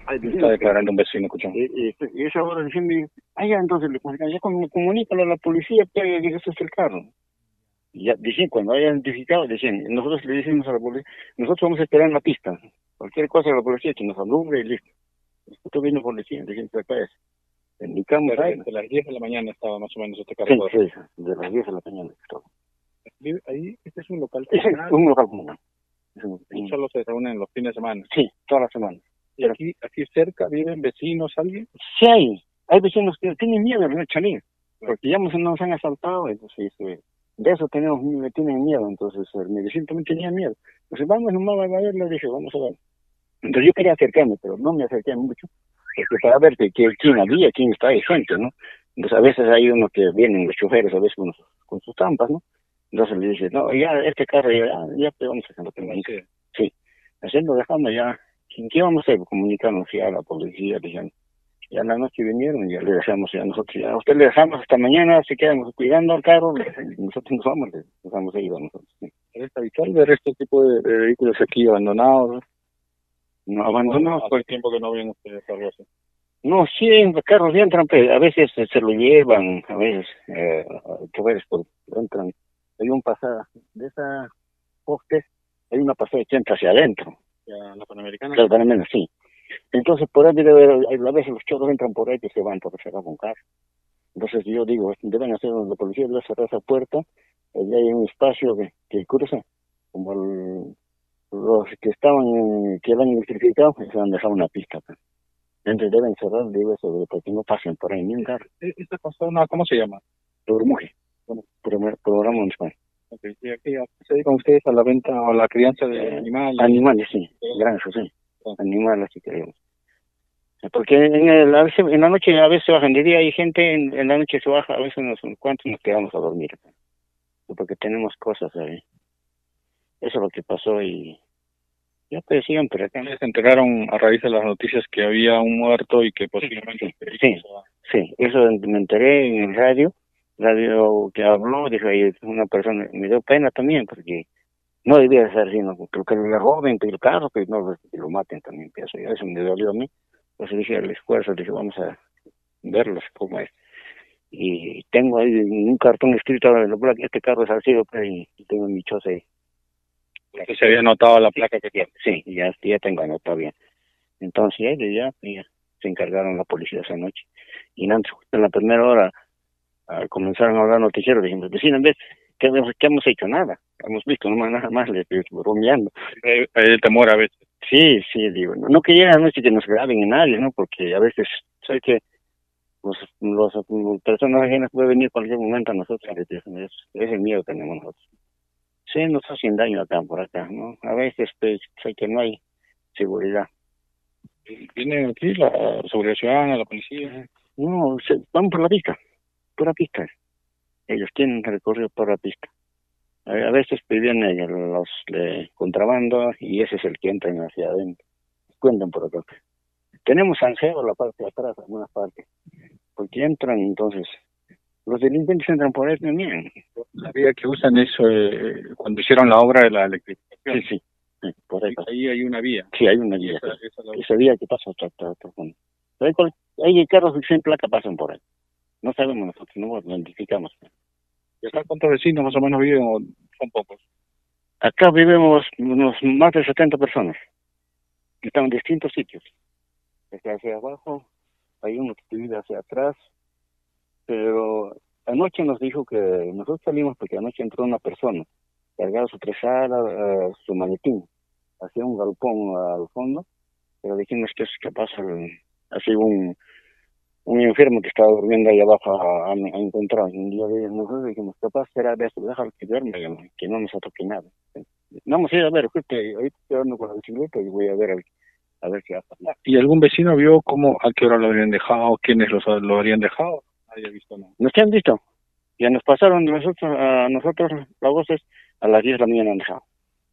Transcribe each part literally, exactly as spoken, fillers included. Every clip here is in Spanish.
Está declarando un vecino, escuchamos. Y, y, y esa hora diciendo, ah, ya, entonces le comunican, ya com- comunícalo a la policía, pero diga, ese es el carro. Y ya, dicen, cuando haya identificado, dicen, nosotros le decimos a la policía, nosotros vamos a esperar en la pista. Cualquier cosa a la policía que nos alumbre y listo. Nosotros vino policía, dicen, acá es. Indicamos ahí. De las diez de la mañana estaba más o menos este Sí, carro. sí, de las diez de la mañana. Todo. Ahí, este es un local Es comunal. un local comunal. Y solo se reúnen los fines de semana. Sí, toda la semana. ¿Y aquí, aquí cerca viven vecinos, alguien? Sí hay. Hay vecinos que tienen miedo de no salir. Porque ya nos, nos han asaltado, entonces eh, de eso tenemos, le tienen miedo. Entonces el mi vecino también tenía miedo. Entonces vamos nomás a ver, le dije, vamos a ver. Entonces yo quería acercarme, pero no me acerqué mucho. Porque para ver que, que quién había, quién estaba ahí gente, ¿no? Entonces a veces hay unos que vienen, los choferes, a veces con, con sus trampas, ¿no? Entonces le dice, no, ya este carro ya, ya vamos a hacerlo. Sí, sí. Así lo dejamos ya. ¿Qué vamos a hacer? Comunicarnos ya a la policía, diciendo. Ya en la noche vinieron y ya le dejamos ya nosotros, ya a usted le dejamos hasta mañana, se quedamos cuidando al carro, nosotros nos vamos, le dejamos ahí a nosotros. Sí. ¿Es habitual ver este tipo de, de vehículos aquí abandonados? No, abandonados. ¿Hace tiempo que no ven ustedes algo así? No, sí, los carros entran, pero a veces se lo llevan, a veces, eh, choferes por entran. Hay un pasada de esa postes, hay una pasada que entra hacia adentro. ¿Ya la Panamericana? La Panamericana, sí. Entonces, por ahí debe haber, a veces los chorros entran por ahí que se van por cerrar con carro. Entonces, yo digo, deben hacer, la policía debe cerrar esa puerta, allá hay un espacio que, que cruza, como el, los que estaban, que eran identificados, se han dejado una pista. Pues. Entonces deben cerrar, digo eso, porque no pasen por ahí ni un carro. ¿Esta persona cómo se llama? Programa, programa municipal. Okay. ¿Y aquí se dedican ustedes a la venta o a la crianza de eh, animales? Animales, sí, granjas, sí. Animales, si queremos. Porque en, el, a veces, en la noche a veces bajan, de día hay gente, en, en la noche se baja, a veces unos cuantos nos quedamos a dormir. Porque tenemos cosas ahí. Eso es lo que pasó y ya pues siempre acá. Se enteraron a raíz de las noticias que había un muerto y que posiblemente... Sí, sí, sí, eso me enteré en el radio, radio que habló, dijo ahí una persona, me dio pena también porque no debía ser así, ¿no? Porque que le roben el carro, que no que lo maten también, eso, eso me dolió a mí. Entonces dije al esfuerzo, dije vamos a verlos cómo es. Y tengo ahí un cartón escrito, este carro es así, y tengo mi choza ahí. Entonces se había anotado la placa que tiene. Sí, ya, ya tengo anotado bien. Entonces ya, ya se encargaron la policía esa noche. Y antes, en la primera hora, al comenzaron a hablar noticieros, dijimos, vecino, en vez, ¿qué, ¿qué hemos hecho? Nada. Hemos visto, nomás nada más, le estoy bromeando. Hay, hay el temor a veces. Sí, sí, digo, no, no quería anoche que nos graben en nadie, ¿no? Porque a veces, sé que los, los, los personas ajenas pueden venir cualquier momento a nosotros, es, ese miedo tenemos nosotros. Sí, nos hacen daño acá, por acá, ¿no? A veces, pues, sé que no hay seguridad. ¿Viene aquí la seguridad ciudadana, la policía? No, se, van por la pista, por la pista. Ellos tienen recorrido por la pista. A, a veces piden los de contrabando y ese es el que entran hacia adentro. Cuentan por acá. Tenemos sanseo la parte de atrás, alguna parte. Porque entran, entonces, los delincuentes entran por ahí también. Sabía que usan eso eh, cuando hicieron la obra de la electrificación. Sí, sí. Sí, por ahí, ahí hay una vía. Sí, hay una vía. Esa, esa la... esa vía que pasa hasta, hasta, hasta, hasta. Hay, hay carros sin placa pasan por ahí. No sabemos nosotros, no lo identificamos. ¿Y acá cuántos vecinos más o menos viven o son pocos? Acá vivimos unos más de setenta personas. Que están en distintos sitios. Desde hacia abajo, hay uno que vive hacia atrás. Pero anoche nos dijo que nosotros salimos porque anoche entró una persona. Cargaba su tresala, uh, su maletín. Hacía un galpón al fondo. Pero dijimos que es capaz, así un, un enfermo que estaba durmiendo ahí abajo a, a, a encontrar. Un día de nosotros dijimos, capaz será de eso, déjalo que duerme, que no nos toque nada. Vamos a ir a ver, justo ahorita estoy hablando con la bicicleta y voy a ver, a ver qué pasa. ¿Y algún vecino vio cómo, a qué hora lo habrían dejado, quiénes los, lo habrían dejado? Nadie ha visto nada. ¿No se han visto? Ya nos pasaron nosotros, a nosotros las voces a las diez de la mañana han dejado.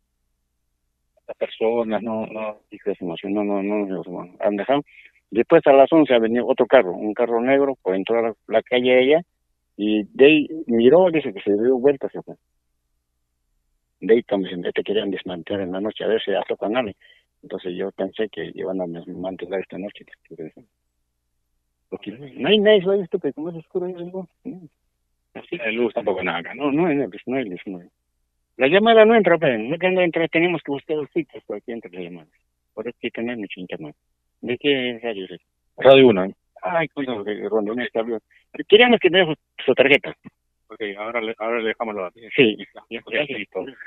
Las personas, no, no, no, no, no, no, han dejado. Después a las once ha venido otro carro, un carro negro, por entrar a la calle ella, y de ahí miró, dice que se dio vuelta, se fue. De ahí también te querían desmantelar en la noche, a ver si hasta canales. Entonces yo pensé que iban a mantener esta noche. Porque no hay nadie, ¿sabes? Esto que como es oscuro, no, no. Así, la luz tampoco nada acá, ¿no? No, no hay luz, no hay luz, no hay. La llamada no entra, pero no cuando entra tenemos que buscar los sitios para que entre la llamada. Por eso hay que tener mucho internet. ¿De qué radio es eso? Radio uno. Ay, cuidado, que Rondón está hablando. Queríamos que me deje su tarjeta. Ok, ahora le, ahora le dejamos la... Sí. Ya, ya, listo.